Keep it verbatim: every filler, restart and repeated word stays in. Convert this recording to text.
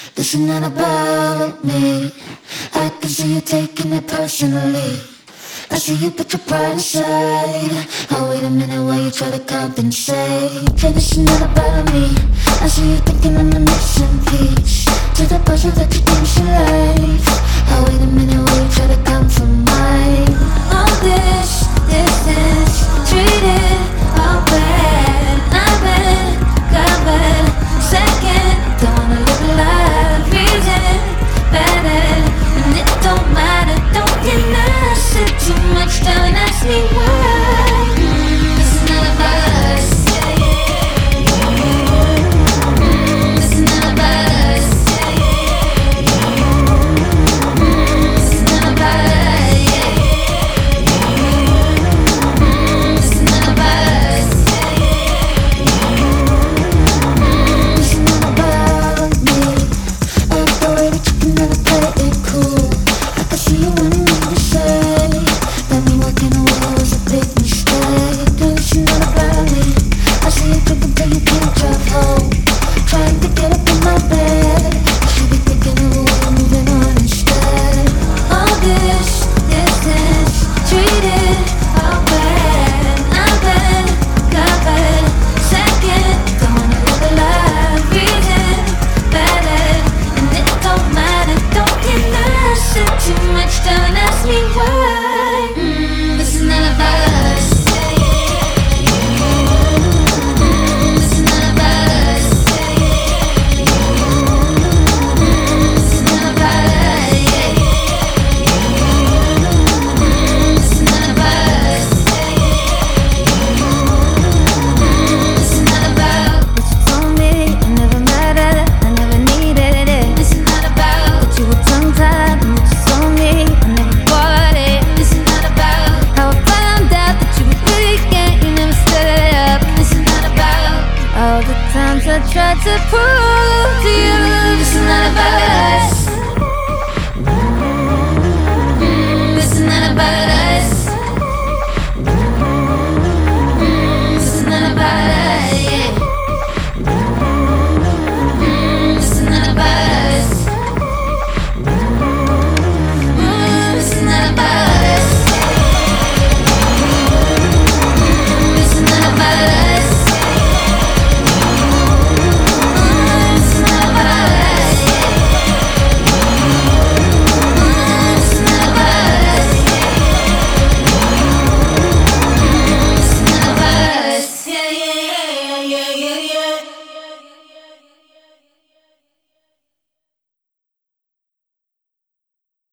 This is not about me. I can see you taking it personally. I see you put your pride aside. Oh, wait a minute, why you try to compensate? Hey, this is not about me. I see you thinking I'm a missing piece.